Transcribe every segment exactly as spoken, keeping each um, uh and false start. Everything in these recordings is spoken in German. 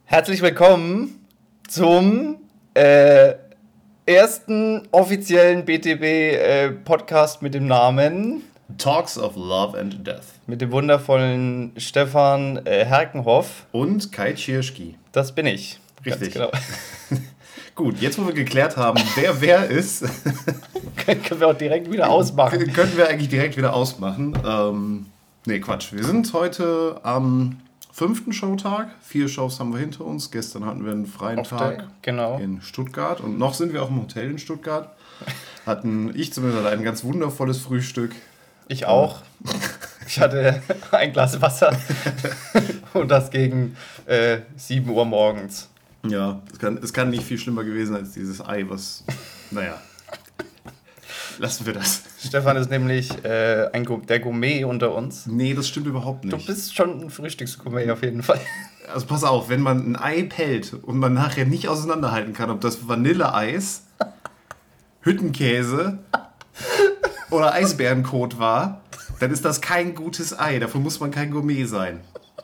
Herzlich willkommen zum äh, ersten offiziellen B T B-Podcast äh, mit dem Namen Talks of Love and Death. Mit dem wundervollen Stefan äh, Herkenhoff. Und Kai Tschirschky. Das bin ich. Richtig. Genau. Gut, jetzt wo wir geklärt haben, wer wer ist, können wir auch direkt wieder ausmachen. Können wir eigentlich direkt wieder ausmachen. Ähm, nee, Quatsch. Wir sind heute am fünften Showtag. Vier Shows haben wir hinter uns. Gestern hatten wir einen freien Auf Tag der, genau. in Stuttgart. Und noch sind wir auch im Hotel in Stuttgart. Hatten, ich zumindest hatte ein ganz wundervolles Frühstück. Ich auch. Ich hatte ein Glas Wasser und das gegen äh, sieben Uhr morgens. Ja, es kann, es kann nicht viel schlimmer gewesen als dieses Ei, was, naja, lassen wir das. Stefan ist nämlich äh, ein, der Gourmet unter uns. Nee, das stimmt überhaupt nicht. Du bist schon ein Frühstücksgourmet auf jeden Fall. Also pass auf, wenn man ein Ei pellt und man nachher nicht auseinanderhalten kann, ob das Vanilleeis, Hüttenkäse oder Eisbärenkot war, dann ist das kein gutes Ei. Dafür muss man kein Gourmet sein.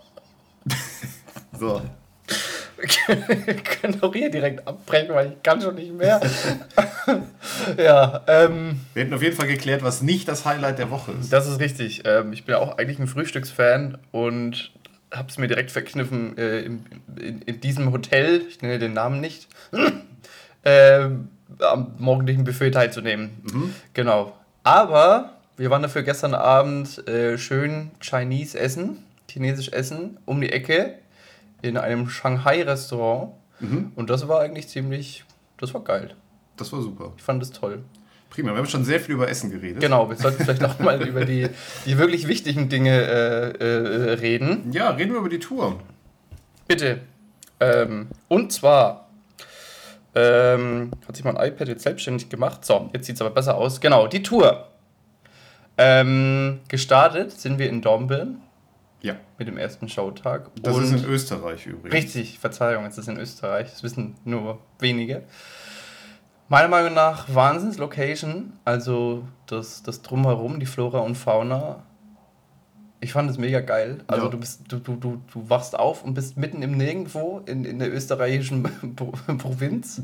So. Wir können auch hier direkt abbrechen, weil ich kann schon nicht mehr. ja, ähm, Wir hätten auf jeden Fall geklärt, was nicht das Highlight der Woche ist. Das ist richtig. Ähm, ich bin auch eigentlich ein Frühstücksfan und habe es mir direkt verkniffen, äh, in, in, in diesem Hotel, ich nenne den Namen nicht, äh, am morgendlichen Buffet teilzunehmen. Mhm. Genau. Aber wir waren dafür gestern Abend äh, schön Chinese essen, chinesisch essen, um die Ecke. In einem Shanghai-Restaurant. Mhm. Und das war eigentlich ziemlich, das war geil. Das war super. Ich fand das toll. Prima, wir haben schon sehr viel über Essen geredet. Genau, wir sollten vielleicht auch mal über die, die wirklich wichtigen Dinge äh, äh, reden. Ja, reden wir über die Tour. Bitte. Ähm, und zwar ähm, hat sich mein iPad jetzt selbstständig gemacht. So, jetzt sieht es aber besser aus. Genau, die Tour. Ähm, gestartet sind wir in Dornbirn. Ja. Mit dem ersten Showtag. Das und ist in Österreich übrigens. Richtig, Verzeihung, es ist in Österreich. Das wissen nur wenige. Meiner Meinung nach Wahnsinns-Location. Also das, das Drumherum, die Flora und Fauna. Ich fand es mega geil. Also ja. du, bist, du, du, du, du wachst auf und bist mitten im Nirgendwo in, in der österreichischen Provinz.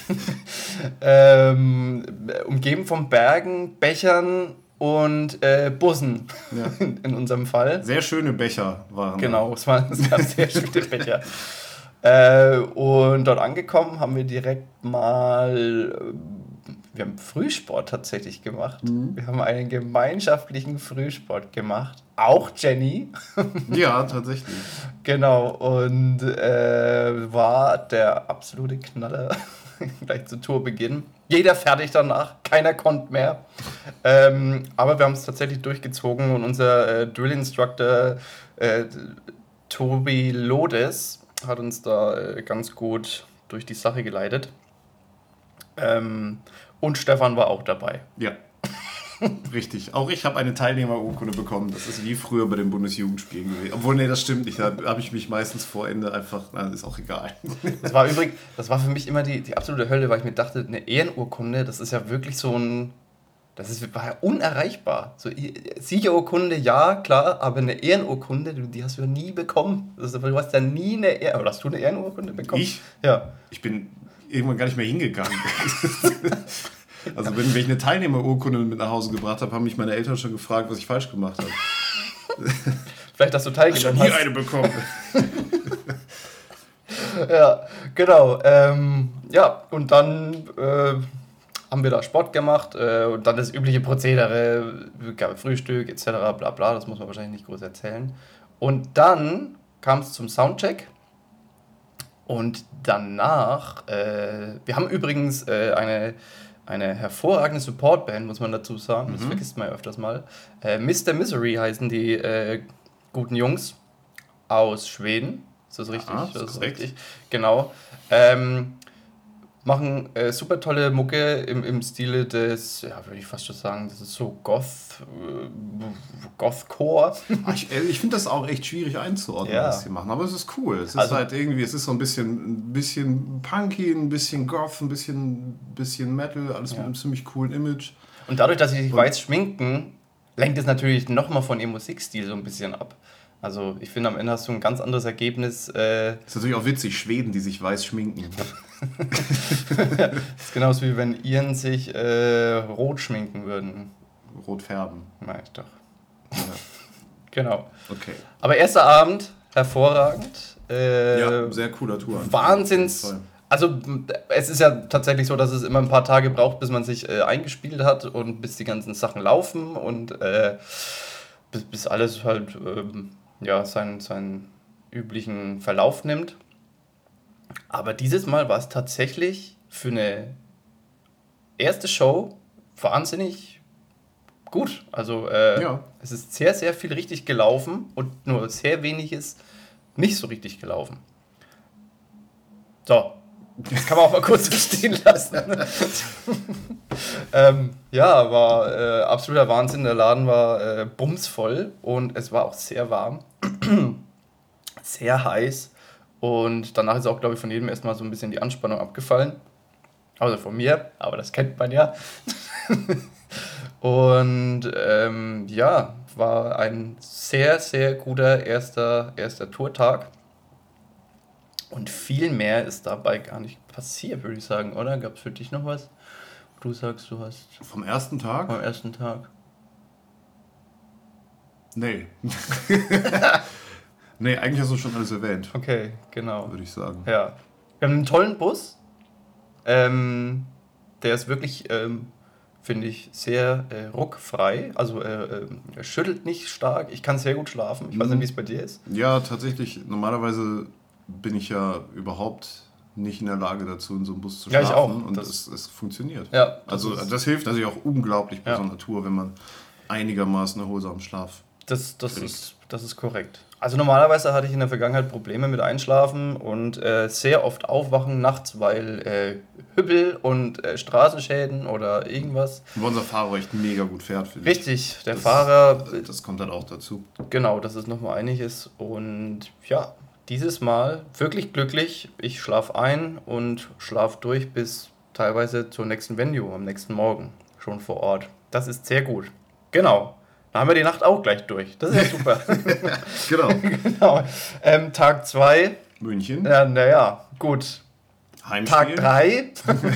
ähm, umgeben von Bergen, Bechern und äh, Bussen, ja. in, in unserem Fall. Sehr schöne Becher waren. Genau, es, war, es gab sehr schöne Becher. Äh, und dort angekommen haben wir direkt mal, wir haben Frühsport tatsächlich gemacht. Mhm. Wir haben einen gemeinschaftlichen Frühsport gemacht. Auch Jenny. Ja, tatsächlich. Genau, und äh, war der absolute Knaller. Gleich zu Tourbeginn. Jeder fertig danach, keiner konnte mehr. Ähm, aber wir haben es tatsächlich durchgezogen und unser äh, Drill-Instructor äh, Tobi Lodes hat uns da äh, ganz gut durch die Sache geleitet. Ähm, und Stefan war auch dabei. Ja, richtig. Auch ich habe eine Teilnehmerurkunde bekommen. Das ist wie früher bei den Bundesjugendspielen gewesen. Obwohl, nee, das stimmt nicht. Da habe ich mich meistens vor Ende einfach, na, ist auch egal. Das war übrigens, das war für mich immer die, die absolute Hölle, weil ich mir dachte, eine Ehrenurkunde, das ist ja wirklich so ein, das ist, war ja unerreichbar. So, Siegerurkunde, ja, klar, aber eine Ehrenurkunde, die hast du ja nie bekommen. Also, du hast ja nie eine Ehrenurkunde, oder hast du eine Ehrenurkunde bekommen? Ich? Ja. Ich bin irgendwann gar nicht mehr hingegangen. Also wenn ich eine Teilnehmerurkunde mit nach Hause gebracht habe, haben mich meine Eltern schon gefragt, was ich falsch gemacht habe. Vielleicht hast du teilgenommen. Hast du nie eine bekommen. Ja, genau. Ähm, ja, und dann äh, haben wir da Sport gemacht äh, und dann das übliche Prozedere, gab Frühstück et cetera bla bla, das muss man wahrscheinlich nicht groß erzählen. Und dann kam es zum Soundcheck. Und danach, äh, wir haben übrigens äh, eine, eine hervorragende Supportband, muss man dazu sagen, mhm. Das vergisst man ja öfters mal. Äh, Mister Misery heißen die äh, guten Jungs aus Schweden. Ist das richtig? Ah, das ist ist richtig. Genau. Ähm, machen äh, super tolle Mucke im, im Stile des, ja, würde ich fast schon sagen, das ist so Goth, äh, Gothcore. Ich, ich finde das auch echt schwierig einzuordnen, ja. was sie machen, aber es ist cool. Es ist also, halt irgendwie, es ist so ein bisschen, ein bisschen punky, ein bisschen Goth, ein bisschen, bisschen Metal, alles ja. mit einem ziemlich coolen Image. Und dadurch, dass sie sich weiß schminken, lenkt es natürlich nochmal von ihrem Musikstil so ein bisschen ab. Also ich finde, am Ende hast du ein ganz anderes Ergebnis. Äh, ist natürlich auch witzig, Schweden, die sich weiß schminken. Das ist genauso wie wenn Iren sich äh, rot schminken würden. Rot färben. Nein, doch. Ja. Genau. Okay. Aber erster Abend, hervorragend. Äh, ja, sehr cooler Tour. Wahnsinns. Also es ist ja tatsächlich so, dass es immer ein paar Tage braucht, bis man sich äh, eingespielt hat und bis die ganzen Sachen laufen und äh, bis, bis alles halt ähm, ja, seinen, seinen üblichen Verlauf nimmt. Aber dieses Mal war es tatsächlich für eine erste Show wahnsinnig gut. Also äh, ja. es ist sehr, sehr viel richtig gelaufen und nur sehr wenig ist nicht so richtig gelaufen. So, das kann man auch mal kurz so stehen lassen. ähm, ja, war äh, absoluter Wahnsinn. Der Laden war äh, bumsvoll und es war auch sehr warm. Sehr heiß. Und danach ist auch, glaube ich, von jedem erstmal so ein bisschen die Anspannung abgefallen. Also von mir, aber das kennt man ja. Und ähm, ja, war ein sehr, sehr guter erster, erster Tourtag. Und viel mehr ist dabei gar nicht passiert, würde ich sagen, oder? Gab es für dich noch was? Du sagst, du hast... Vom ersten Tag? Vom ersten Tag. Nee. Nee, eigentlich hast du schon alles erwähnt. Okay, genau. Würde ich sagen. Ja. Wir haben einen tollen Bus. Ähm, der ist wirklich, ähm, finde ich, sehr äh, ruckfrei. Also äh, äh, er schüttelt nicht stark. Ich kann sehr gut schlafen. Ich weiß nicht, wie es bei dir ist. Ja, tatsächlich. Normalerweise bin ich ja überhaupt nicht in der Lage dazu, in so einem Bus zu schlafen. Ja, ich auch. Und das es, es funktioniert. Ja, das also ist, das hilft natürlich auch unglaublich bei ja. so einer Tour, wenn man einigermaßen erholsamen Schlaf Das, das, ist, das ist korrekt. Also normalerweise hatte ich in der Vergangenheit Probleme mit Einschlafen und äh, sehr oft aufwachen nachts, weil äh, Hüppel und äh, Straßenschäden oder irgendwas. Wo unser Fahrer echt mega gut fährt, finde ich. Richtig, der das, Fahrer... Das kommt dann auch dazu. Genau, dass es nochmal einiges. Und ja, dieses Mal wirklich glücklich. Ich schlafe ein und schlafe durch bis teilweise zur nächsten Venue am nächsten Morgen schon vor Ort. Das ist sehr gut. Genau. Dann haben wir die Nacht auch gleich durch. Das ist ja super. Genau. genau. Ähm, Tag zwei. München. Ja, naja, gut. Heimspiel. Tag drei.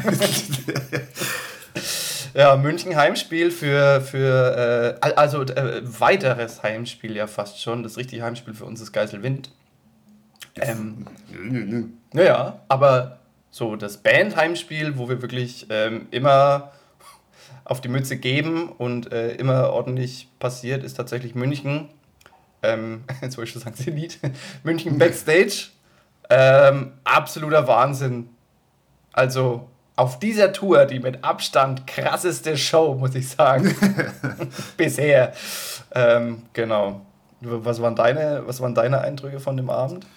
Ja, München Heimspiel für, für äh, also äh, weiteres Heimspiel ja fast schon. Das richtige Heimspiel für uns ist Geiselwind. Ähm, naja, aber so das Band-Heimspiel, wo wir wirklich ähm, immer auf die Mütze geben und äh, immer ordentlich passiert, ist tatsächlich München. Ähm, jetzt wollte ich schon sagen, Zenit. München Backstage. Ähm, absoluter Wahnsinn. Also auf dieser Tour, die mit Abstand krasseste Show, muss ich sagen. Bisher. Ähm, genau. Was waren, deine, was waren deine Eindrücke von dem Abend?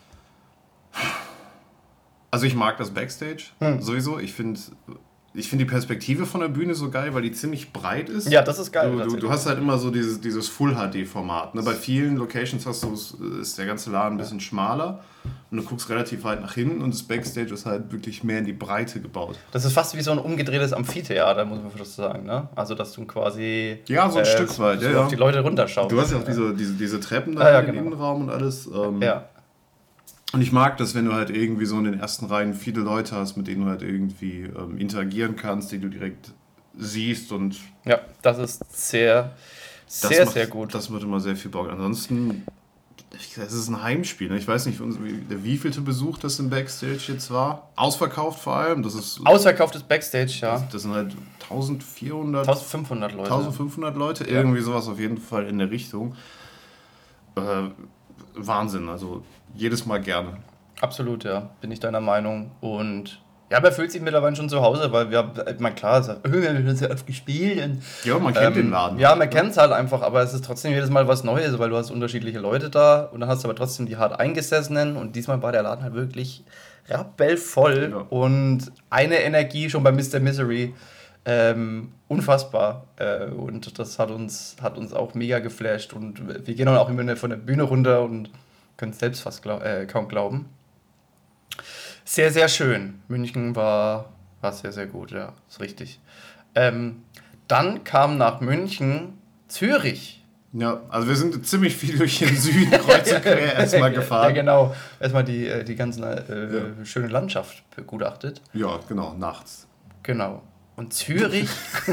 Also ich mag das Backstage hm. sowieso. Ich finde ich find die Perspektive von der Bühne so geil, weil die ziemlich breit ist. Ja, das ist geil. Du, du, du hast halt immer so dieses, dieses Full-H D-Format. Ne? Bei vielen Locations hast du, ist der ganze Laden ein bisschen ja. schmaler und du guckst relativ weit nach hinten und das Backstage ist halt wirklich mehr in die Breite gebaut. Das ist fast wie so ein umgedrehtes Amphitheater, muss man fast sagen. Ne? Also, dass du quasi ja, so ein äh, Stück weit, ja, so ja. auf die Leute runterschaust. Du hast ja auch diese, diese, diese Treppen da ah, ja, im genau. Innenraum und alles. Ähm, ja. Und ich mag das, wenn du halt irgendwie so in den ersten Reihen viele Leute hast, mit denen du halt irgendwie ähm, interagieren kannst, die du direkt siehst und... Ja, das ist sehr, sehr, macht, sehr gut. Das wird immer sehr viel Bock. Ansonsten, es ist ein wie Ich weiß nicht, wie, wie vielte Besuch das im Backstage jetzt war. Ausverkauft vor allem. Das ist Ausverkauftes Backstage, ja. Das, das sind halt eintausendvierhundert... eintausendfünfhundert Leute. eintausendfünfhundert Leute, ja. Irgendwie sowas auf jeden Fall in der Richtung. Äh, Wahnsinn, also jedes Mal gerne. Absolut, ja, bin ich deiner Meinung. Und ja, aber er fühlt sich mittlerweile schon zu Hause, weil wir, ich meine, klar, wir haben das ja oft gespielt. Und, ja, man kennt ähm, den Laden. Ja, man kennt es halt einfach, aber es ist trotzdem jedes Mal was Neues, weil du hast unterschiedliche Leute da und dann hast du aber trotzdem die hart Eingesessenen und diesmal war der Laden halt wirklich rappelvoll ja. und eine Energie schon bei Mister Misery. Ähm, unfassbar äh, und das hat uns, hat uns auch mega geflasht und wir gehen auch immer von der Bühne runter und können es selbst fast glaub, äh, kaum glauben. Sehr, sehr schön. München war, war sehr, sehr gut, ja, ist richtig. Ähm, dann kam nach München Zürich. Ja, also wir sind ziemlich viel durch den Süden kreuz und quer erstmal gefahren. Ja, genau. Erstmal die, äh, die ganze äh, ja. schöne Landschaft begutachtet. Ja, genau, nachts. Genau. Und Zürich...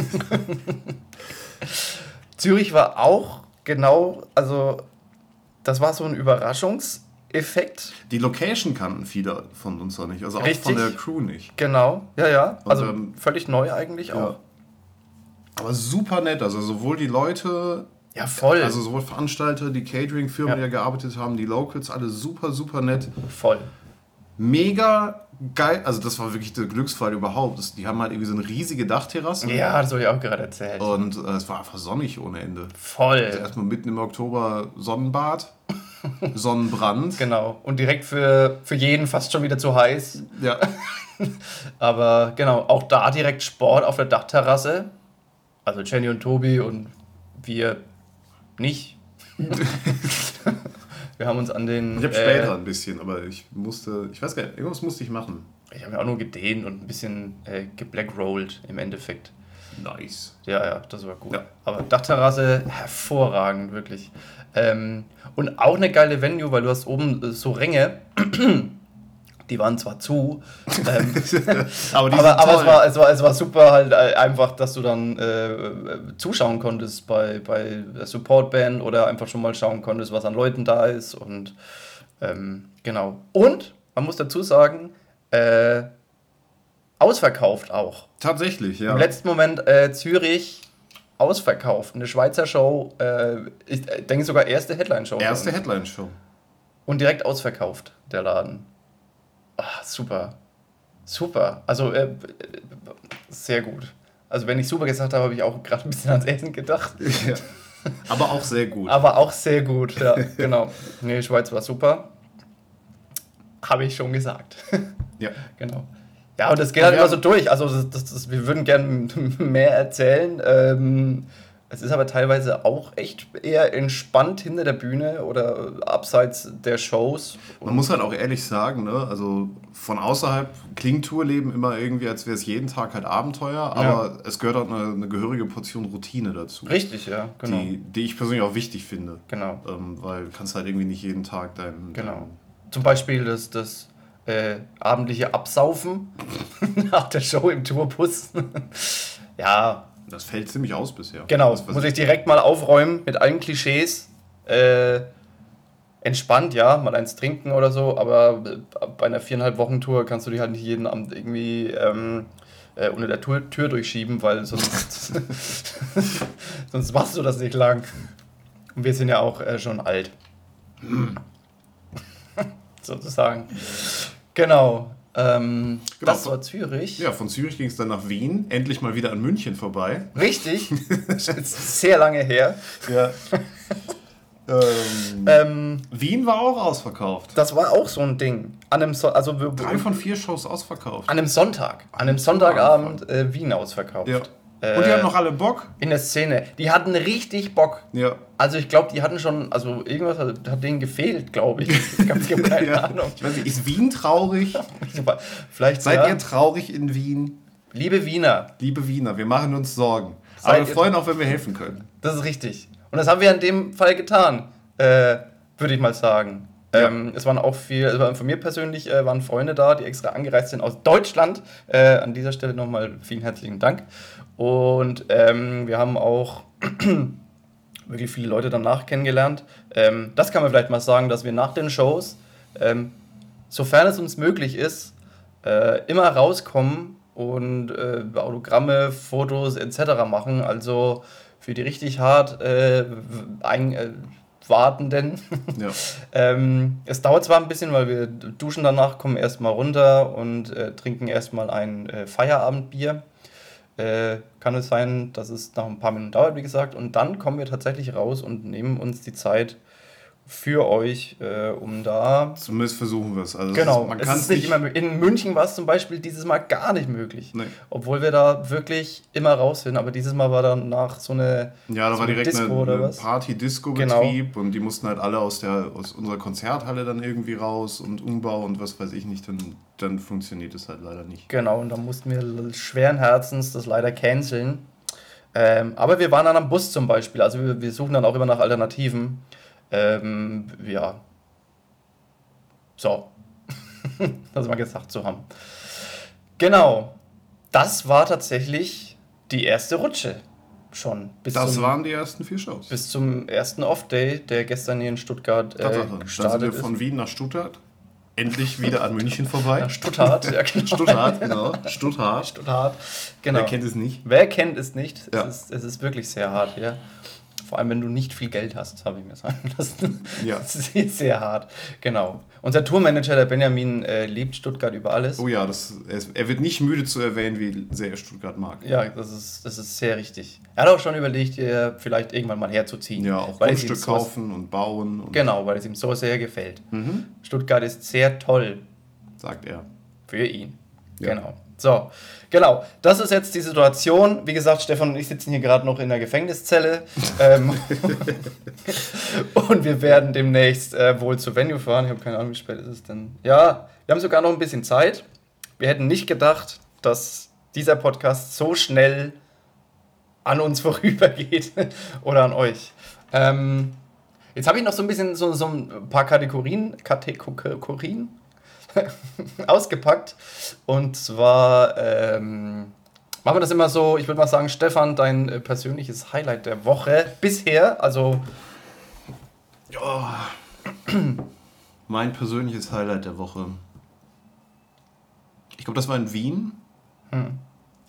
Zürich war auch genau, also das war so ein Überraschungseffekt. Die Location kannten viele von uns noch nicht, also auch Richtig. Von der Crew nicht. Genau, ja, ja. Also und, ähm, völlig neu eigentlich auch. Ja. Aber super nett, also sowohl die Leute... Ja, voll. Also sowohl Veranstalter, die Catering-Firmen, ja. die da gearbeitet haben, die Locals, alle super, super nett. Voll. Mega geil, also das war wirklich der Glücksfall überhaupt. Die haben halt irgendwie so eine riesige Dachterrasse. Ja, das habe ich auch gerade erzählt. Und äh, es war einfach sonnig ohne Ende. Voll. Also erstmal mitten im Oktober Sonnenbad, Sonnenbrand. Genau, und direkt für, für jeden fast schon wieder zu heiß. Ja. Aber genau, auch da direkt Sport auf der Dachterrasse. Also Jenny und Tobi und wir nicht. Wir haben uns an den... Ich habe später äh, ein bisschen, aber ich musste... Ich weiß gar nicht, irgendwas musste ich machen. Ich habe mir auch nur gedehnt und ein bisschen äh, geblackrolled im Endeffekt. Nice. Ja, ja, das war gut. Ja. Aber Dachterrasse, hervorragend, wirklich. Ähm, und auch eine geile Venue, weil du hast oben äh, so Ränge... Die waren zwar zu, ähm, aber, aber, aber es, war, es, war, es war super halt einfach, dass du dann äh, zuschauen konntest bei, bei der Supportband oder einfach schon mal schauen konntest, was an Leuten da ist. Und ähm, genau. Und man muss dazu sagen, äh, ausverkauft auch. Tatsächlich, ja. Im letzten Moment äh, Zürich ausverkauft. Eine Schweizer Show, äh, ich denke sogar erste Headline-Show. Erste Headline-Show. Und direkt ausverkauft, der Laden. Ach, super. Super. Also, äh, sehr gut. Also, wenn ich super gesagt habe, habe ich auch gerade ein bisschen ans Essen gedacht. Ja. Aber auch sehr gut. Aber auch sehr gut, ja, genau. Nee, Schweiz war super. Habe ich schon gesagt. Ja. Genau. Ja, und das geht halt immer so durch. Also, das, das, das, wir würden gerne mehr erzählen. Ähm, es ist aber teilweise auch echt eher entspannt hinter der Bühne oder abseits der Shows. Man muss halt auch ehrlich sagen, ne, also von außerhalb klingt Tourleben immer irgendwie, als wäre es jeden Tag halt Abenteuer, aber ja. es gehört auch eine, eine gehörige Portion Routine dazu. Richtig, ja, genau. Die, die ich persönlich auch wichtig finde. Genau. Ähm, weil du kannst halt irgendwie nicht jeden Tag dein... Genau. Dein Zum Beispiel das, das äh, abendliche Absaufen nach der Show im Tourbus. Ja, das fällt ziemlich aus bisher. Genau, das, muss ich direkt mal aufräumen mit allen Klischees. Äh, entspannt, ja, mal eins trinken oder so, aber bei einer viereinhalb Wochen Tour kannst du die halt nicht jeden Abend irgendwie ähm, äh, unter der Tür, Tür durchschieben, weil sonst, sonst machst du das nicht lang. Und wir sind ja auch äh, schon alt. Sozusagen. Genau. Ähm, genau. Das war Zürich. Ja, von Zürich ging es dann nach Wien, endlich mal wieder an München vorbei. Richtig, ist sehr lange her. Ja. ähm, ähm, Wien war auch ausverkauft. Das war auch so ein Ding. An einem so- also wir, Drei von vier Shows ausverkauft. An einem Sonntag, an einem Sonntagabend äh, Wien ausverkauft. Ja. Und die hatten noch alle Bock? In der Szene. Die hatten richtig Bock. Ja. Also ich glaube, die hatten schon, also irgendwas hat, hat denen gefehlt, glaube ich. Ich habe keine ja. Ahnung. Ich weiß nicht, ist Wien traurig? Vielleicht Seid ja. ihr traurig in Wien? Liebe Wiener. Liebe Wiener, wir machen uns Sorgen. Seid Aber wir freuen auch, wenn wir helfen können. Das ist richtig. Und das haben wir in dem Fall getan, äh, würde ich mal sagen. Ja. Ähm, es waren auch viel, also von mir persönlich äh, waren Freunde da, die extra angereist sind aus Deutschland. Äh, an dieser Stelle nochmal vielen herzlichen Dank. Und ähm, wir haben auch wirklich viele Leute danach kennengelernt. Ähm, das kann man vielleicht mal sagen, dass wir nach den Shows, ähm, sofern es uns möglich ist, äh, immer rauskommen und äh, Autogramme, Fotos et cetera machen. Also für die richtig hart äh, ein, äh, Wartenden. Ja. ähm, es dauert zwar ein bisschen, weil wir duschen danach, kommen erstmal runter und äh, trinken erstmal ein äh, Feierabendbier. Äh, kann es sein, dass es noch ein paar Minuten dauert, wie gesagt. Und dann kommen wir tatsächlich raus und nehmen uns die Zeit für euch, äh, um da... Zumindest versuchen wir es. Also genau, ist, man es ist nicht immer möglich. In München war es zum Beispiel dieses Mal gar nicht möglich. Nee. Obwohl wir da wirklich immer raus sind. Aber dieses Mal war dann nach so eine Ja, da so war direkt Disco eine, oder eine Party-Disco-Betrieb. Genau. Und die mussten halt alle aus, der, aus unserer Konzerthalle dann irgendwie raus und Umbau und was weiß ich nicht. Dann, dann funktioniert es halt leider nicht. Genau, und da mussten wir schweren Herzens das leider canceln. Ähm, aber wir waren dann am Bus zum Beispiel. Also wir, wir suchen dann auch immer nach Alternativen. Ähm, ja. So. Das mal gesagt zu haben. Genau. Das war tatsächlich die erste Rutsche. Schon. Bis Das zum, waren die ersten vier Shows. bis zum ersten Off-Day, der gestern hier in Stuttgart äh, Tatsache. Dann sind gestartet wir ist. von Wien nach Stuttgart. Endlich wieder an München vorbei. Ja, Stuttgart, ja genau. Stuttgart, genau. Stuttgart. Stuttgart, genau. Wer kennt es nicht? Wer kennt es nicht? Ja. Es, ist, es ist wirklich sehr hart hier. Vor allem, wenn du nicht viel Geld hast, habe ich mir sagen lassen. Ja. Es ist sehr, sehr hart. Genau. Unser Tourmanager, der Benjamin, äh, liebt Stuttgart über alles. Oh ja, das, er, ist, er wird nicht müde zu erwähnen, wie sehr er Stuttgart mag. Ja, das ist, das ist sehr richtig. Er hat auch schon überlegt, hier vielleicht irgendwann mal herzuziehen. Ja, auch weil es Grundstück ihm so- kaufen und bauen. Und Genau, weil es ihm so sehr gefällt. Mhm, Stuttgart ist sehr toll sagt er. für ihn. Ja. Genau. So, genau. Das ist jetzt die Situation. Wie gesagt, Stefan und ich sitzen hier gerade noch in der Gefängniszelle. ähm, und wir werden demnächst äh, wohl zur Venue fahren. Ich habe keine Ahnung, wie spät ist es denn? Ja, wir haben sogar noch ein bisschen Zeit. Wir hätten nicht gedacht, dass dieser Podcast so schnell an uns vorübergeht oder an euch. Ähm, jetzt habe ich noch so ein bisschen so, so ein paar Kategorien, Kategorien ausgepackt. Und zwar ähm, machen wir das immer so, ich würde mal sagen, Stefan, dein äh, persönliches Highlight der Woche bisher, also Ja. Mein persönliches Highlight der Woche. Ich glaube, das war in Wien. hm,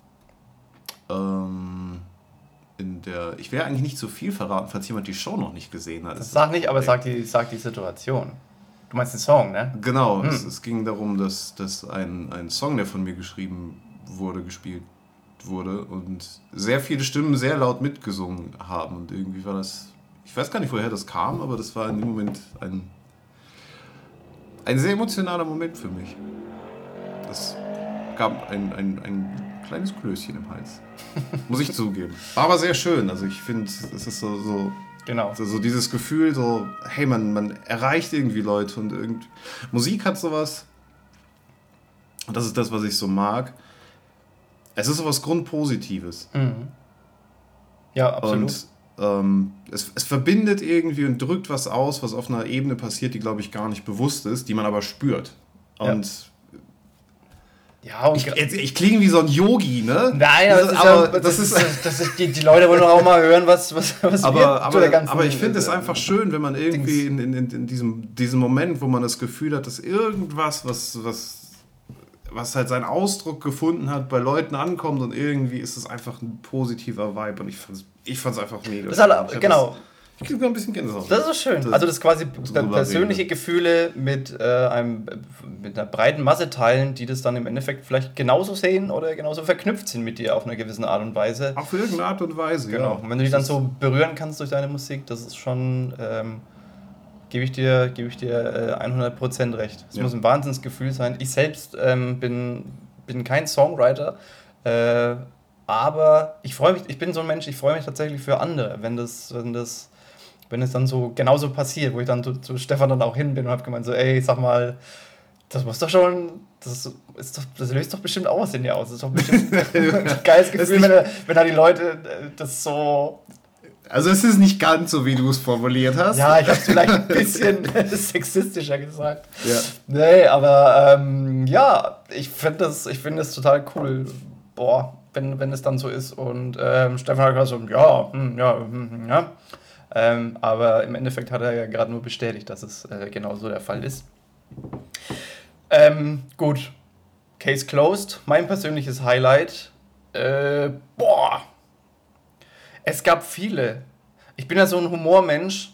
Ähm, in der. Ich will eigentlich nicht so viel verraten, falls jemand die Show noch nicht gesehen hat. das sag nicht, aber sag die, sag die Situation. Du meinst den Song, ne? Genau, Hm. es, es ging darum, dass, dass ein, ein Song, der von mir geschrieben wurde, gespielt wurde und sehr viele Stimmen sehr laut mitgesungen haben. Und irgendwie war das, ich weiß gar nicht, woher das kam, aber das war in dem Moment ein, ein sehr emotionaler Moment für mich. Das gab ein, ein, ein kleines Klößchen im Hals, muss ich zugeben. War aber sehr schön, also ich finde, es ist so... so Genau. So, so dieses Gefühl, so, hey, man, man erreicht irgendwie Leute und irgend... Musik hat sowas, und das ist das, was ich so mag. Es ist sowas Grundpositives. Mhm. Ja, absolut. Und ähm, es, es verbindet irgendwie und drückt was aus, was auf einer Ebene passiert, die, glaube ich, gar nicht bewusst ist, die man aber spürt. Und ja, und ich, jetzt, ich klinge wie so ein Yogi, ne? Nein, das das, ist, ist aber ja, das ist... das ist die, die Leute wollen doch auch mal hören, was, was, was wir Aber, zu der aber, ganzen... aber ich finde es einfach schön, wenn man irgendwie Dings. in, in, in diesem, diesem Moment, wo man das Gefühl hat, dass irgendwas, was, was, was halt seinen Ausdruck gefunden hat, bei Leuten ankommt und irgendwie ist es einfach ein positiver Vibe und ich fand es ich fand's einfach mega. Das ist halt, Ich hab genau. Das, ich kriege sogar ein bisschen Gänsehaut. Das ist schön. Das- Also das ist quasi drüber persönliche reden. Gefühle mit, äh, einem, mit einer breiten Masse teilen, die das dann im Endeffekt vielleicht genauso sehen oder genauso verknüpft sind mit dir auf eine gewisse Art und Weise. Auf irgendeine Art und Weise, Genau. ja. Und wenn du dich dann so berühren kannst durch deine Musik, das ist schon, ähm, gebe ich dir, gebe ich dir äh, hundert Prozent recht. Es Ja. muss ein Wahnsinnsgefühl sein. Ich selbst ähm, bin, bin kein Songwriter, äh, aber ich freue mich, ich bin so ein Mensch, ich freue mich tatsächlich für andere, wenn das, wenn das, wenn es dann so genauso passiert, wo ich dann zu, zu Stefan dann auch hin bin und habe gemeint so, ey, sag mal, das muss doch schon, das ist doch, das löst doch bestimmt auch was in dir aus. Das ist doch bestimmt ein geiles Gefühl, wenn, da- wenn da die Leute äh, das so... Also es ist nicht ganz so, wie du es formuliert hast. Ja, ich habe es vielleicht ein bisschen sexistischer gesagt. Ja. Nee, aber ähm, ja, ich finde das, ich find das total cool. Boah, wenn, wenn es dann so ist. Und ähm, Stefan hat gerade so, ja, hm, ja, hm, hm, ja. Ähm, aber im Endeffekt hat er ja gerade nur bestätigt, dass es äh, genau so der Fall ist. Ähm, gut. Case closed. Mein persönliches Highlight. Äh, boah. Es gab viele. Ich bin ja so ein Humormensch.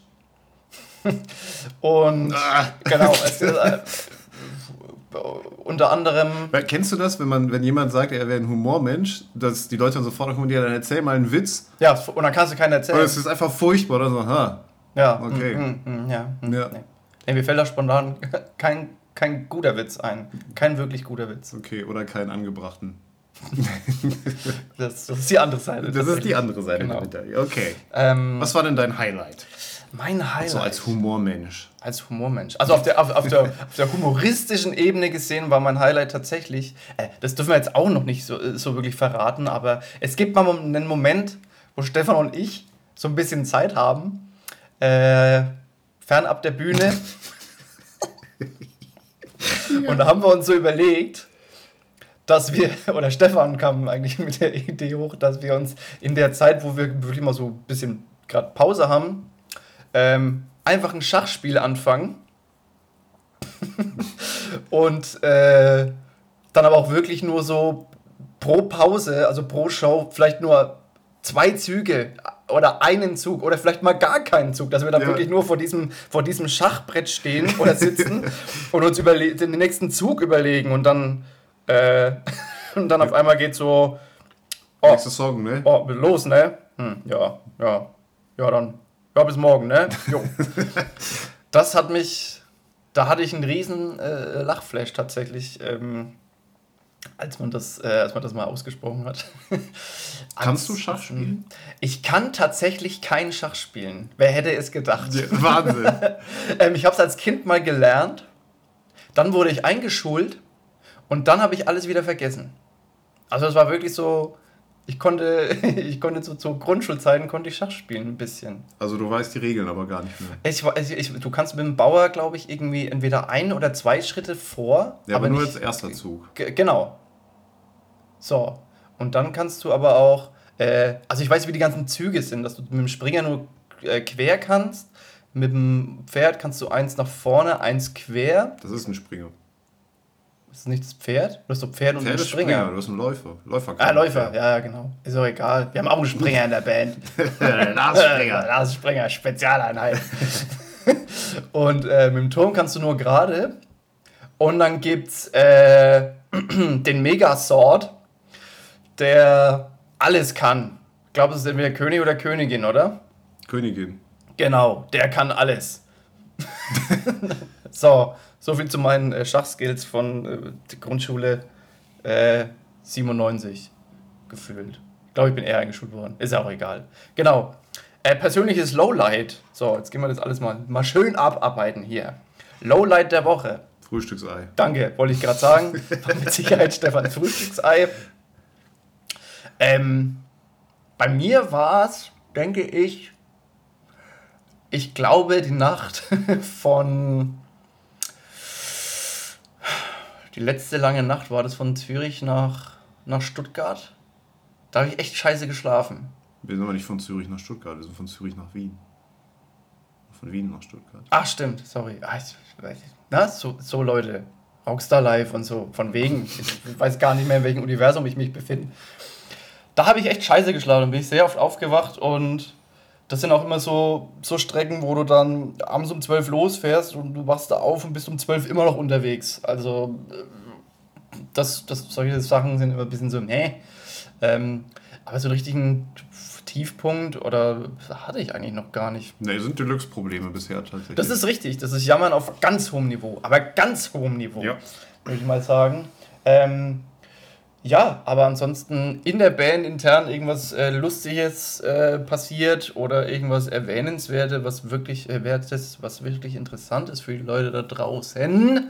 Und Ah. genau, es ist, äh, unter anderem. Weil, kennst du das, wenn man, wenn jemand sagt, er wäre ein Humormensch, dass die Leute dann sofort kommen, ja, dann erzähl mal einen Witz. Ja, und dann kannst du keinen erzählen. Und es ist einfach furchtbar, oder so, ha. Ja, Okay. mm, mm, mm, ja, mm, Ja. Nee. Nee, mir fällt da spontan kein, kein guter Witz ein. Kein wirklich guter Witz. Okay, oder keinen angebrachten. Das, das ist die andere Seite. Das ist die andere Seite Genau. der Medaille. Okay. Ähm, Was war denn dein Highlight? mein Highlight. So als Humormensch. Als Humormensch. Also auf der, auf, auf, der, auf der humoristischen Ebene gesehen war mein Highlight tatsächlich, äh, das dürfen wir jetzt auch noch nicht so, so wirklich verraten, aber es gibt mal einen Moment, wo Stefan und ich so ein bisschen Zeit haben, äh, fernab der Bühne. Ja. Und da haben wir uns so überlegt, dass wir, oder Stefan kam eigentlich mit der Idee hoch, dass wir uns in der Zeit, wo wir wirklich mal so ein bisschen gerade Pause haben, ähm, einfach ein Schachspiel anfangen und äh, dann aber auch wirklich nur so pro Pause, also pro Show, vielleicht nur zwei Züge oder einen Zug oder vielleicht mal gar keinen Zug, dass wir dann ja. wirklich nur vor diesem, vor diesem Schachbrett stehen oder sitzen und uns überle- den nächsten Zug überlegen und dann äh, und dann ja. auf einmal geht so oh, nächster Song, ne? Oh, los, ne? Hm, ja, ja. Ja, dann. Ja, bis morgen, ne? Jo. Das hat mich, da hatte ich einen riesen äh, Lachflash tatsächlich, ähm, als man das, äh, als man das mal ausgesprochen hat. Kannst du Schach spielen? Ich kann tatsächlich kein Schach spielen. Wer hätte es gedacht? Ja, Wahnsinn. ähm, ich habe es als Kind mal gelernt, dann wurde ich eingeschult und dann habe ich alles wieder vergessen. Also es war wirklich so, ich konnte, ich konnte zu, zu Grundschulzeiten konnte ich Schach spielen ein bisschen. Also du weißt die Regeln aber gar nicht mehr. Ich, ich, ich, du kannst mit dem Bauer, glaube ich, irgendwie entweder ein oder zwei Schritte vor. Ja, aber, aber nur nicht, als erster Zug. G- genau. So. Und dann kannst du aber auch, äh, also ich weiß, wie die ganzen Züge sind, dass du mit dem Springer nur äh, quer kannst. Mit dem Pferd kannst du eins nach vorne, eins quer. Das ist ein Springer. Das ist nicht das Pferd? Du hast doch Pferd und Pferd einen ist Springer. Springer. Du hast einen Läufer. Läufer ah, Läufer, ja, genau. Ist auch egal. Wir haben auch einen Springer in der Band. Lars Springer. Lars Springer, Spezialeinheit. Und äh, mit dem Turm kannst du nur gerade. Und dann gibt's äh, den Megasword, der alles kann. Ich glaube, es ist entweder König oder Königin, oder? Königin. Genau, der kann alles. So, so viel zu meinen äh, Schachskills von äh, der Grundschule äh, siebenundneunzig gefühlt. Ich glaube, ich bin eher eingeschult worden. Ist ja auch egal. Genau. Äh, persönliches Lowlight. So, jetzt gehen wir das alles mal, mal schön abarbeiten hier. Lowlight der Woche. Frühstücksei. Danke, wollte ich gerade sagen. Mit Sicherheit Stefan Frühstücksei. Ähm, bei mir war es, denke ich, ich glaube, die Nacht von... Die letzte lange Nacht war das von Zürich nach, nach Stuttgart. Da habe ich echt scheiße geschlafen. Wir sind aber nicht von Zürich nach Stuttgart, wir sind von Zürich nach Wien. Von Wien nach Stuttgart. Ach, stimmt, sorry. Ach, ich weiß nicht. Na, so, so Leute. Rockstar Live und so. Von wegen. Ich weiß gar nicht mehr, in welchem Universum ich mich befinde. Da habe ich echt scheiße geschlafen. Da bin ich sehr oft aufgewacht und das sind auch immer so, so Strecken, wo du dann abends um zwölf losfährst und du wachst da auf und bist um zwölf immer noch unterwegs. Also das, das, solche Sachen sind immer ein bisschen so, nee. Ähm, aber so einen richtigen Tiefpunkt oder hatte ich eigentlich noch gar nicht. Nee, sind Deluxe-Probleme bisher tatsächlich. Das ist richtig, das ist Jammern auf ganz hohem Niveau, aber ganz hohem Niveau, ja. würde ich mal sagen. Ähm, ja, aber ansonsten in der Band intern irgendwas äh, Lustiges äh, passiert oder irgendwas Erwähnenswertes, was wirklich äh, wertes, was wirklich interessant ist für die Leute da draußen.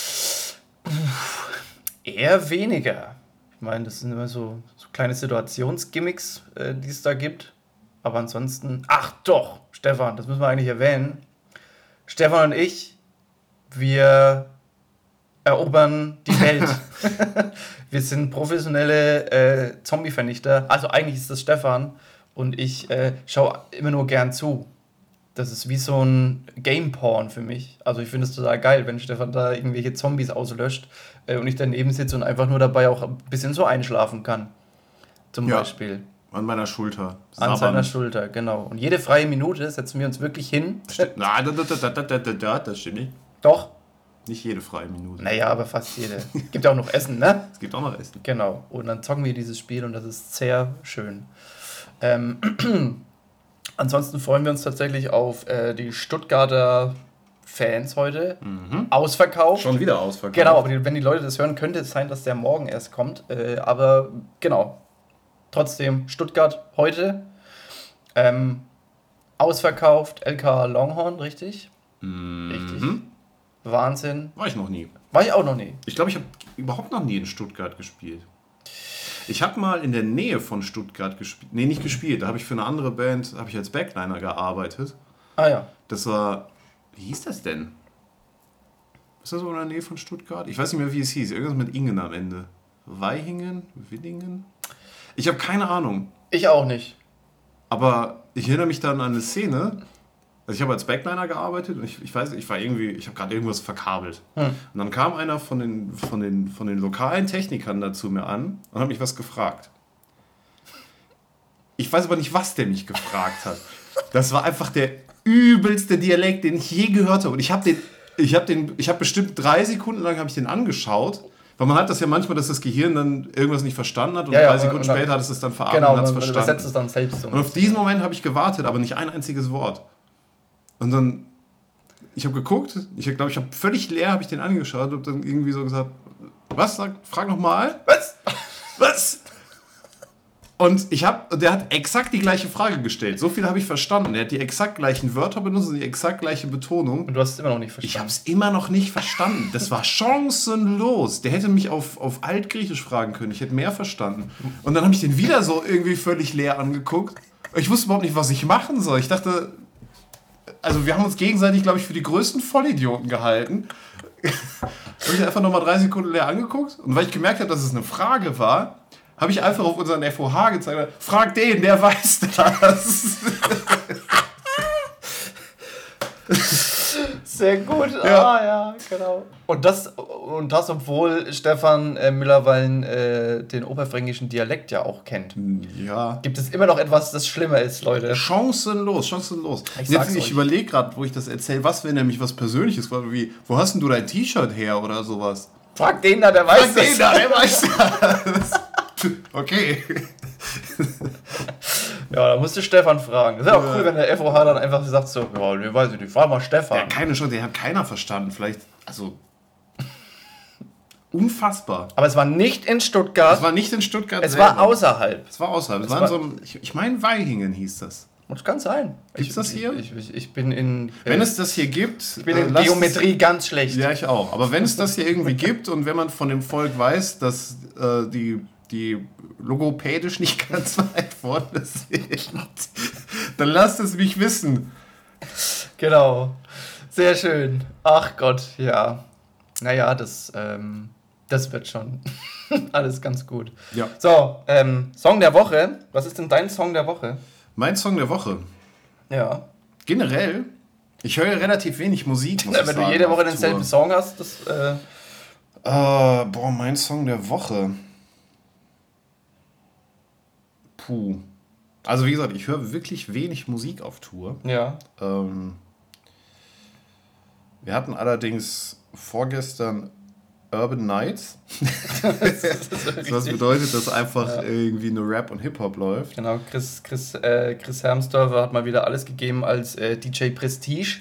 Uff, eher weniger. Ich meine, das sind immer so, so kleine Situationsgimmicks, äh, die es da gibt. Aber ansonsten, ach doch, Stefan, das müssen wir eigentlich erwähnen. Stefan und ich, wir erobern die Welt. Wir sind professionelle äh, Zombie-Vernichter. Also eigentlich ist das Stefan und ich äh, schaue immer nur gern zu. Das ist wie so ein Game-Porn für mich. Also ich finde es total geil, wenn Stefan da irgendwelche Zombies auslöscht äh, und ich daneben sitze und einfach nur dabei auch ein bisschen so einschlafen kann. Zum ja, Beispiel. An meiner Schulter. Sabbern. An seiner Schulter, genau. Und jede freie Minute setzen wir uns wirklich hin. Nein, das, das, das, das, das stimmt nicht. Doch. Nicht jede freie Minute. Naja, aber fast jede. Gibt ja auch noch Essen, ne? Es gibt auch noch Essen. Genau. Und dann zocken wir dieses Spiel und das ist sehr schön. Ähm, ansonsten freuen wir uns tatsächlich auf äh, die Stuttgarter Fans heute. Mhm. Ausverkauft. Schon wieder ausverkauft. Genau, aber die, wenn die Leute das hören, könnte es sein, dass der morgen erst kommt. Äh, aber genau. Trotzdem Stuttgart heute. Ähm, ausverkauft. L K Longhorn, richtig? Mhm. Richtig. Wahnsinn. War ich noch nie. War ich auch noch nie. Ich glaube, ich habe überhaupt noch nie in Stuttgart gespielt. Ich habe mal in der Nähe von Stuttgart gespielt. Nee, nicht gespielt. Da habe ich für eine andere Band, habe ich als Backliner gearbeitet. Ah ja. Das war, wie hieß das denn? Ist das so in der Nähe von Stuttgart? Ich weiß nicht mehr, wie es hieß. Irgendwas mit Ingen am Ende. Weihingen? Willingen? Ich habe keine Ahnung. Ich auch nicht. Aber ich erinnere mich dann an eine Szene. Also ich habe als Backliner gearbeitet und ich, ich weiß, ich war irgendwie, ich habe gerade irgendwas verkabelt. Hm. Und dann kam einer von den, von, den, von den lokalen Technikern da zu mir an und hat mich was gefragt. Ich weiß aber nicht, was der mich gefragt hat. Das war einfach der übelste Dialekt, den ich je gehört habe. Und ich habe den, ich habe den, ich habe bestimmt drei Sekunden lang habe ich den angeschaut. Weil man hat das ja manchmal, dass das Gehirn dann irgendwas nicht verstanden hat und ja, drei ja, Sekunden und dann, später hat es es dann verarbeitet genau, und hat es verstanden. Übersetzt es dann selbst. Und auf diesen Moment habe ich gewartet, aber nicht ein einziges Wort. Und dann, ich habe geguckt, ich glaube, ich habe völlig leer, habe ich den angeschaut und dann irgendwie so gesagt, was? Sag, frag nochmal. Was? Was? Und ich habe, der hat exakt die gleiche Frage gestellt. So viel habe ich verstanden. Er hat die exakt gleichen Wörter benutzt und die exakt gleiche Betonung. Und du hast es immer noch nicht verstanden. Ich habe es immer noch nicht verstanden. Das war chancenlos. Der hätte mich auf, auf Altgriechisch fragen können. Ich hätte mehr verstanden. Und dann habe ich den wieder so irgendwie völlig leer angeguckt. Ich wusste überhaupt nicht, was ich machen soll. Ich dachte, also wir haben uns gegenseitig, glaube ich, für die größten Vollidioten gehalten. Habe ich einfach nochmal drei Sekunden leer angeguckt. Und weil ich gemerkt habe, dass es eine Frage war, habe ich einfach auf unseren F O H gezeigt. Frag den, der weiß das. Sehr gut. Ja. Ah ja, genau. Und das, und das obwohl Stefan äh, Müller-Wallen äh, den oberfränkischen Dialekt ja auch kennt. Ja. Gibt es immer noch etwas, das schlimmer ist, Leute? Chancenlos, chancenlos. Ich, Jetzt, ich überlege gerade, wo ich das erzähle, was wäre nämlich was Persönliches, wie, wo hast denn du dein T-Shirt her oder sowas? Frag den da, der weiß Frag das. den da, der weiß das. Okay. Ja, da musste Stefan fragen. Das ist ja auch cool, wenn der F O H dann einfach sagt so, ja, nee, weiß ich nicht, frag mal Stefan. Ja, keine Chance, den hat keiner verstanden. Vielleicht, also, unfassbar. Aber es war nicht in Stuttgart. Es war nicht in Stuttgart Es selber. war außerhalb. Es war außerhalb. Es, es war war in so einem, ich, ich meine, Weihingen hieß das. Das kann sein. Gibt es das hier? Ich, ich, ich bin in... Wenn äh, es das hier gibt... Ich bin in äh, Geometrie es, ganz schlecht. Ja, ich auch. Aber wenn es das hier irgendwie gibt und wenn man von dem Volk weiß, dass äh, die, die logopädisch nicht ganz weit vorne sind, dann lasst es mich wissen. Genau. Sehr schön. Ach Gott, ja. Naja, das, ähm, das wird schon alles ganz gut. Ja. So, ähm, Song der Woche. Was ist denn dein Song der Woche? Mein Song der Woche? Ja. Generell, ich höre relativ wenig Musik, muss ja, ich wenn sagen, du jede Woche denselben Song hast, das... Äh uh, boah, mein Song der Woche. Puh. Also wie gesagt, ich höre wirklich wenig Musik auf Tour. Ja. Ähm, wir hatten allerdings vorgestern Urban Nights. Was bedeutet, dass einfach ja. irgendwie nur Rap und Hip-Hop läuft. Genau, Chris, Chris, äh, Chris Hermsdorfer hat mal wieder alles gegeben als äh, D J Prestige.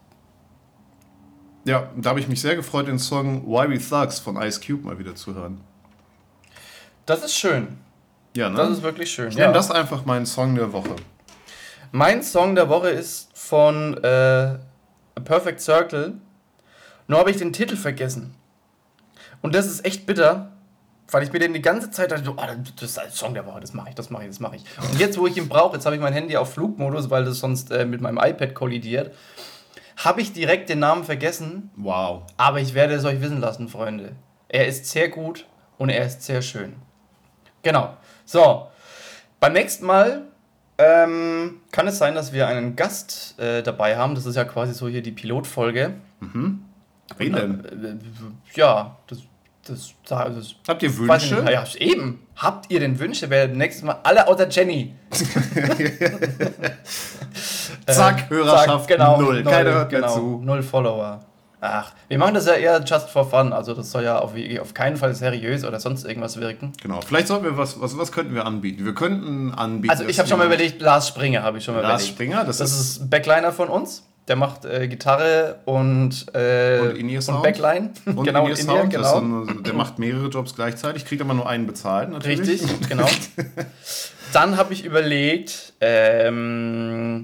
Ja, da habe ich mich sehr gefreut, den Song Why We Thugs von Ice Cube mal wieder zu hören. Das ist schön. Ja, ne? Das ist wirklich schön. Ich ja. nenne das einfach meinen Song der Woche. Mein Song der Woche ist von äh, A Perfect Circle. Nur habe ich den Titel vergessen. Und das ist echt bitter, weil ich mir den die ganze Zeit dachte, oh, das ist ein Song der Woche, das mache ich, das mache ich, das mache ich. Und jetzt, wo ich ihn brauche, jetzt habe ich mein Handy auf Flugmodus, weil das sonst äh, mit meinem iPad kollidiert, habe ich direkt den Namen vergessen. Wow. Aber ich werde es euch wissen lassen, Freunde. Er ist sehr gut und er ist sehr schön. Genau. So, beim nächsten Mal ähm, kann es sein, dass wir einen Gast äh, dabei haben. Das ist ja quasi so hier die Pilotfolge. Mhm. Wen denn? Äh, ja, das, das, das Habt ihr Wünsche? Ja, eben. Habt ihr denn Wünsche? Wer nächstes Mal alle außer Jenny. Zack, Hörerschaft Zack, genau, null. null. Keiner hört genau, mehr zu. Null Follower. Ach, wir machen das ja eher just for fun. Also das soll ja auf, auf keinen Fall seriös oder sonst irgendwas wirken. Genau. Vielleicht sollten wir was, was, was könnten wir anbieten? Wir könnten anbieten. Also ich habe schon mal überlegt, Lars Springer habe ich schon mal Lars überlegt. Springer, das, das ist, ist ein Backliner von uns. Der macht äh, Gitarre und, äh, und, In-Ear Sound. und Backline. Und genau, In-Ear In-Ear, Sound. genau. Ein, der macht mehrere Jobs gleichzeitig, kriegt aber nur einen bezahlt natürlich. Richtig, genau. Dann habe ich überlegt, ähm,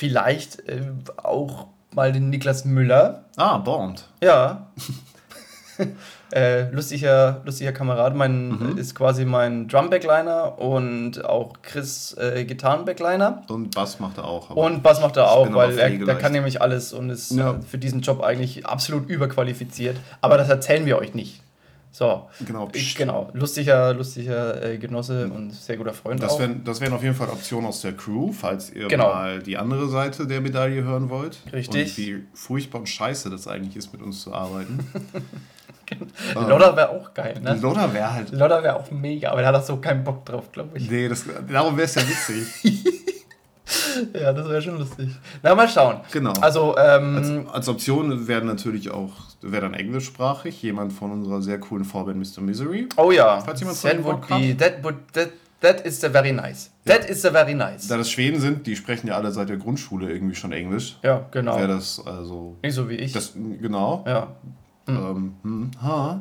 vielleicht äh, auch mal den Niklas Müller. Ah, Bond. Ja. äh, lustiger, lustiger Kamerad, mein, Mhm. ist quasi mein Drum-Backliner und auch Chris äh, Gitarren-Backliner. Und Bass macht er auch. aber Und Bass macht er ich auch, bin aber weil er, der pflegeleicht. kann nämlich alles und ist Ja. äh, für diesen Job eigentlich absolut überqualifiziert. Aber das erzählen wir euch nicht. So, Genau. ich, genau. Lustiger, lustiger äh, Genosse und sehr guter Freund Das auch. wären, das wären auf jeden Fall Optionen aus der Crew, falls ihr Genau. mal die andere Seite der Medaille hören wollt. Richtig. Und wie furchtbar und scheiße das eigentlich ist, mit uns zu arbeiten. Lodder wäre auch geil, ne? Lodder wäre halt... Lodder wäre auch mega, aber der hat auch so keinen Bock drauf, glaube ich. Nee, das, darum wäre es ja witzig. Ja, das wäre schon lustig. Na, mal schauen. Genau. Also, ähm, Als, als Option wäre natürlich auch, wäre dann englischsprachig, jemand von unserer sehr coolen Vorband Mister Misery. oh ja, Falls jemand that von would Bock hat. be, that would, that, that is the very nice. That is the very nice. Da das Schweden sind, die sprechen ja alle seit der Grundschule irgendwie schon Englisch. Ja, genau. Wäre das also... Nicht so wie ich. Das, genau. ja. Ähm, hm, ha.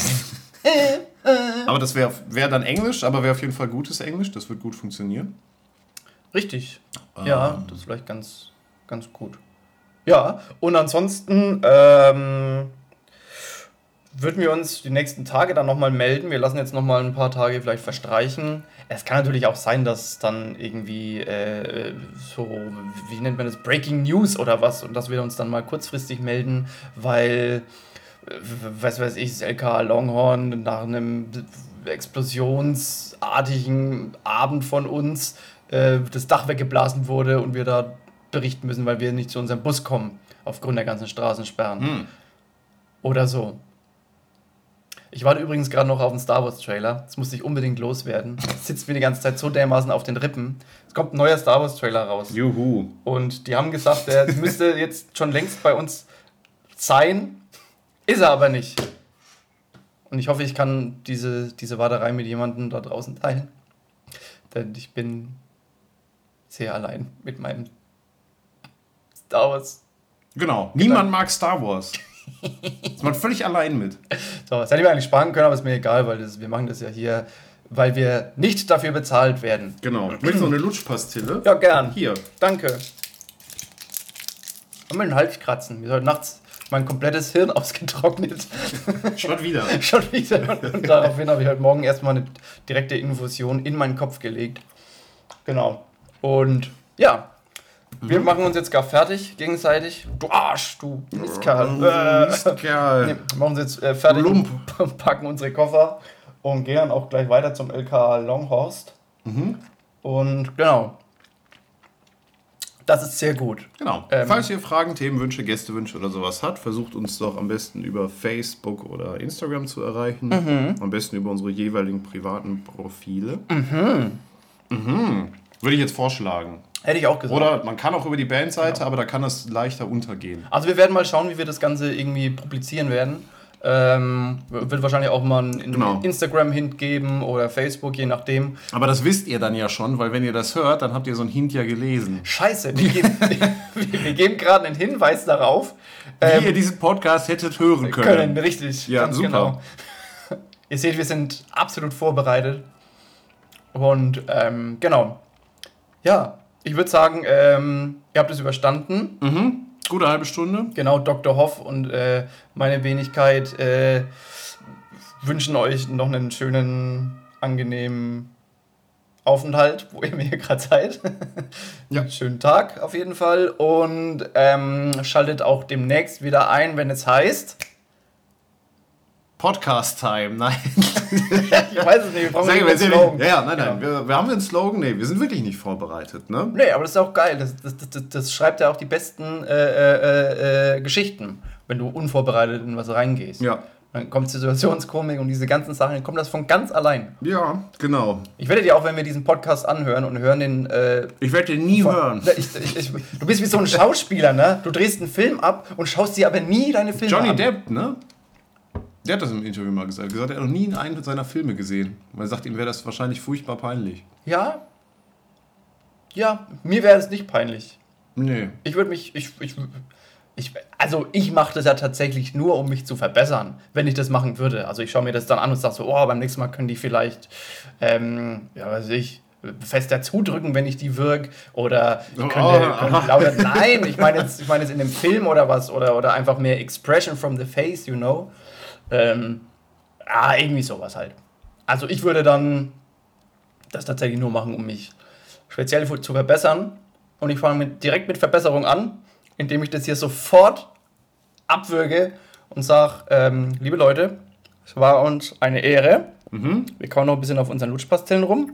Aber das wäre wär dann Englisch, aber wäre auf jeden Fall gutes Englisch. Das wird gut funktionieren. Richtig. Ja, das ist vielleicht ganz, ganz gut. Ja, und ansonsten ähm, würden wir uns die nächsten Tage dann nochmal melden. Wir lassen jetzt nochmal ein paar Tage vielleicht verstreichen. Es kann natürlich auch sein, dass dann irgendwie äh, so, wie nennt man das, Breaking News oder was, und dass wir uns dann mal kurzfristig melden, weil, äh, was weiß ich, das L K A Longhorn nach einem explosionsartigen Abend von uns äh, das Dach weggeblasen wurde und wir da berichten müssen, weil wir nicht zu unserem Bus kommen, aufgrund der ganzen Straßensperren. Hm. Oder so. Ich warte übrigens gerade noch auf den Star Wars Trailer. Das musste ich unbedingt loswerden. Das sitzt mir die ganze Zeit so dermaßen auf den Rippen. Es kommt ein neuer Star Wars Trailer raus. Juhu. Und die haben gesagt, der müsste jetzt schon längst bei uns sein. Ist er aber nicht. Und ich hoffe, ich kann diese, diese Warterei mit jemandem da draußen teilen. Denn ich bin sehr allein mit meinem Star Wars. Genau. Niemand mag Star Wars. Ist man völlig allein mit. So, das hätte ich mir eigentlich sparen können, aber ist mir egal, weil das, wir machen das ja hier, weil wir nicht dafür bezahlt werden. Genau. Möchtest du noch eine Lutschpastille? Ja, gern. Hier. Danke. Und mit den Hals kratzen. Mir ist heute nachts mein komplettes Hirn ausgetrocknet. Schon wieder. Schon wieder. Und daraufhin habe ich heute Morgen erstmal eine direkte Infusion in meinen Kopf gelegt. Genau. Und ja, wir machen uns jetzt gar fertig, gegenseitig. Du Arsch, du Mistkerl. Äh, Mistkerl. nee, wir machen uns jetzt äh, fertig Lump. und packen unsere Koffer und gehen dann auch gleich weiter zum L K A Longhorst. Mhm. Und genau. Das ist sehr gut. Genau. Ähm, Falls ihr Fragen, Themenwünsche, Gästewünsche oder sowas habt, versucht uns doch am besten über Facebook oder Instagram zu erreichen. Mhm. Am besten über unsere jeweiligen privaten Profile. Mhm. Mhm. Würde ich jetzt vorschlagen. Hätte ich auch gesagt. Oder man kann auch über die Bandseite, aber da kann es leichter untergehen. Also wir werden mal schauen, wie wir das Ganze irgendwie publizieren werden. Ähm, wird wahrscheinlich auch mal einen Genau. Instagram-Hint geben oder Facebook, je nachdem. Aber das wisst ihr dann ja schon, weil wenn ihr das hört, dann habt ihr so ein Hint ja gelesen. Scheiße, wir geben, wir, wir geben gerade einen Hinweis darauf. Wie Ähm, ihr diesen Podcast hättet hören können. können, richtig. Ja, ganz super. Genau. Ihr seht, wir sind absolut vorbereitet. Und ähm, genau. Ja, ich würde sagen, ähm, ihr habt es überstanden. Mhm. Gute halbe Stunde. Genau, Doktor Hoff und äh, meine Wenigkeit äh, wünschen euch noch einen schönen, angenehmen Aufenthalt, wo ihr mir gerade seid. Ja. Einen schönen Tag auf jeden Fall. Und ähm, schaltet auch demnächst wieder ein, wenn es heißt... Podcast-Time, nein. Ich weiß es nicht, wir brauchen Sagen wir einen jetzt Slogan. ja, ja, nein, nein. Genau. Wir, wir haben einen Slogan, nee, wir sind wirklich nicht vorbereitet, ne? Nee, aber das ist auch geil. Das, das, das, das schreibt ja auch die besten äh, äh, äh, Geschichten, wenn du unvorbereitet in was reingehst. Ja. Dann kommt Situationskomik und diese ganzen Sachen, dann kommt das von ganz allein. Ja, genau. Ich werde dir auch, wenn wir diesen Podcast anhören und hören den... Äh, Ich werde den nie von, hören. Ich, ich, ich, du bist wie so ein Schauspieler, ne? Du drehst einen Film ab und schaust dir aber nie deine Filme Johnny an. Depp, ne? Der hat das im Interview mal gesagt. Er hat gesagt, er hat noch nie einen seiner Filme gesehen. Weil er sagt, ihm wäre das wahrscheinlich furchtbar peinlich. Ja? Ja, mir wäre es nicht peinlich. Nee. Ich würde mich... Ich, ich, ich, also ich mache das ja tatsächlich nur, um mich zu verbessern, wenn ich das machen würde. Also ich schaue mir das dann an und sage so, oh, beim nächsten Mal können die vielleicht, ähm, ja weiß ich, fester zudrücken, wenn ich die wirk. Oder die Oh, können, oh, können aha. lauter... Nein, ich meine jetzt, ich meine jetzt in dem Film oder was. Oder, oder einfach mehr Expression from the face, you know. Ähm, ah, irgendwie sowas halt. Also ich würde dann das tatsächlich nur machen, um mich speziell zu verbessern. Und ich fange mit, direkt mit Verbesserung an, indem ich das hier sofort abwürge und sage, ähm, liebe Leute, es war uns eine Ehre. Mhm. Wir kauen noch ein bisschen auf unseren Lutschpastillen rum.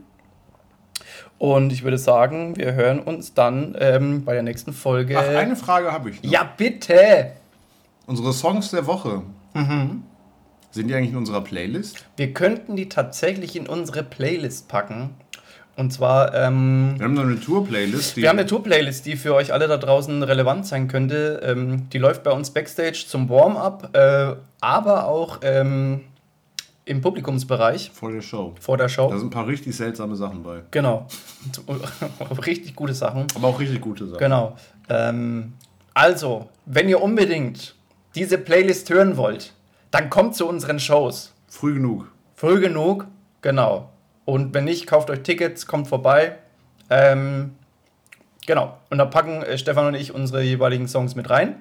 Und ich würde sagen, wir hören uns dann ähm, bei der nächsten Folge. Ach, eine Frage habe ich noch. Ja, bitte! Unsere Songs der Woche. Mhm. Sind die eigentlich in unserer Playlist? Wir könnten die tatsächlich in unsere Playlist packen. Und zwar, ähm, Wir haben noch eine Tour-Playlist. wir haben eine Tour-Playlist, die für euch alle da draußen relevant sein könnte. Ähm, die läuft bei uns Backstage zum Warm-up, äh, aber auch ähm, im Publikumsbereich Vor der Show. vor der Show. Da sind ein paar richtig seltsame Sachen bei. Genau. Richtig gute Sachen. Aber auch richtig gute Sachen. Genau. Ähm, also, wenn ihr unbedingt diese Playlist hören wollt, dann kommt zu unseren Shows. Früh genug. Früh genug, genau. Und wenn nicht, kauft euch Tickets, kommt vorbei. Ähm, genau. Und dann packen äh, Stefan und ich unsere jeweiligen Songs mit rein.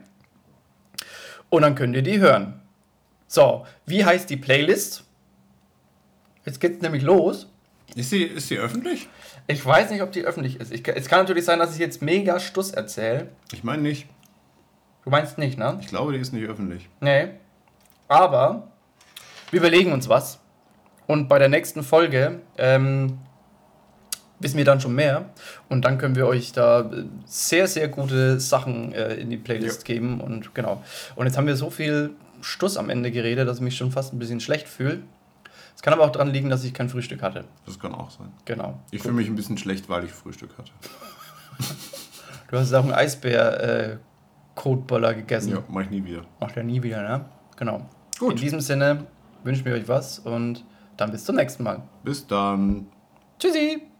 Und dann könnt ihr die hören. So, wie heißt die Playlist? Jetzt geht's nämlich los. Ist die, ist die öffentlich? Ich weiß nicht, ob die öffentlich ist. Ich, es kann natürlich sein, dass ich jetzt mega Stuss erzähle. Ich meine nicht. Du meinst nicht, ne? Ich glaube, die ist nicht öffentlich. Nee. Aber wir überlegen uns was. Und bei der nächsten Folge ähm, wissen wir dann schon mehr. Und dann können wir euch da sehr, sehr gute Sachen äh, in die Playlist Ja. geben. Und genau. Und jetzt haben wir so viel Stuss am Ende geredet, dass ich mich schon fast ein bisschen schlecht fühle. Es kann aber auch daran liegen, dass ich kein Frühstück hatte. Das kann auch sein. Genau. Ich fühle mich ein bisschen schlecht, weil ich Frühstück hatte. Du hast auch einen Eisbär-Kotboller gegessen. Ja, mach ich nie wieder. Macht er nie wieder, ne? Genau. Gut. In diesem Sinne wünschen wir euch was und dann bis zum nächsten Mal. Bis dann. Tschüssi!